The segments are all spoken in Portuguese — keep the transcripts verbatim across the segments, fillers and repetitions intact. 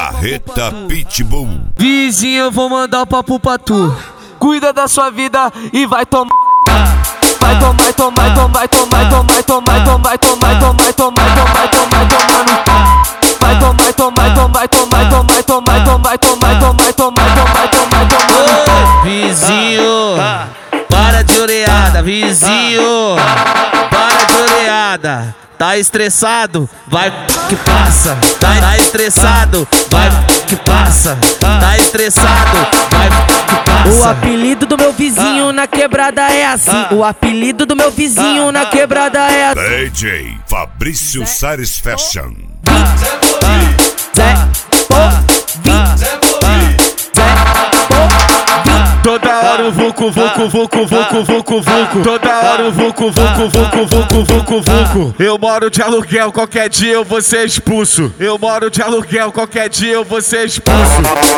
Carreta Pitbull. Vizinho, eu vou mandar o papo pra tu. Cuida da sua vida e vai tomar. Vai tomar, tomar, tomar, tomar, tomar, tomar, tomar, tomar, tomar, tomar, tomar, tomar, tomar. Vai tomar, tomar, tomar, tomar, tomar, tomar, tomar, tomar, tomar, tomar, tomar, tomar, tomar. Vizinho, para de oreada, vizinho, para de oreada. Tá estressado, vai que passa. Tá, tá estressado, vai que passa. Tá estressado, vai que passa. O apelido do meu vizinho na quebrada é assim. O apelido do meu vizinho na quebrada é assim. D J Fabrício Sares Fashion. Zé, pô, vim, Zé, pô, vim. Toda hora o vucu, vucu, vucu, vucu, vucu, vucu. Toda hora o vucu, vucu, vucu, vucu, vucu, vucu. Eu moro de aluguel, qualquer dia eu vou ser expulso. Eu moro de aluguel, qualquer dia eu vou ser expulso.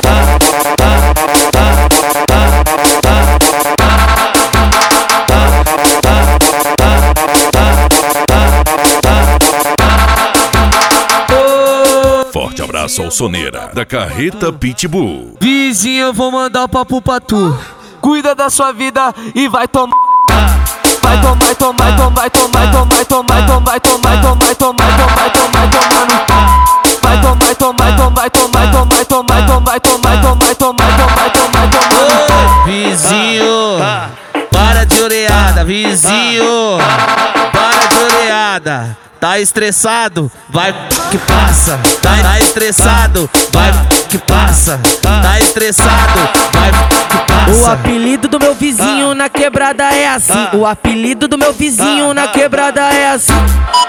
Forte abraço ao Soneira, da Carreta Pitbull. Vizinho, eu vou mandar o papo pra tu. Cuida da sua vida e vai tomar. Vai tomar, tomar, tomar, tomar, tomar, tomar, tomar, tomar, tomar, tomar, tomar, tomar, tomar. Vai tomar, tomar, tomar, tomar, tomar, tomar, tomar, tomar, tomar, tomar, tomar, tomar, tomar. Vizinho, para de oreada, vizinho, para de oreada. Tá estressado, vai que passa. Tá, tá estressado, vai que passa. Tá estressado, vai que passa. O apelido do meu vizinho na quebrada é assim. O apelido do meu vizinho na quebrada é assim.